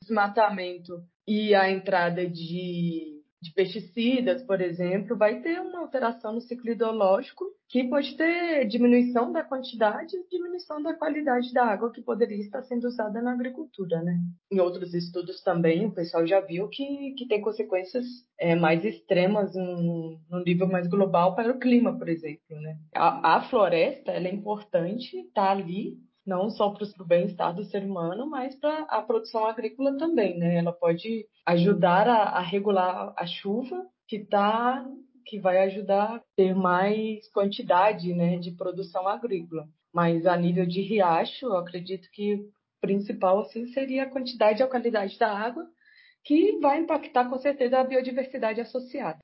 desmatamento e a entrada de pesticidas, por exemplo, vai ter uma alteração no ciclo hidrológico que pode ter diminuição da quantidade e diminuição da qualidade da água que poderia estar sendo usada na agricultura, né? Em outros estudos também, o pessoal já viu que tem consequências mais extremas no nível mais global para o clima, por exemplo, né? A floresta, ela é importante, está ali, não só para o bem-estar do ser humano, mas para a produção agrícola também, né? Ela pode ajudar a regular a chuva, que vai ajudar a ter mais quantidade, né, de produção agrícola. Mas a nível de riacho, eu acredito que o principal assim, seria a quantidade e a qualidade da água, que vai impactar com certeza a biodiversidade associada.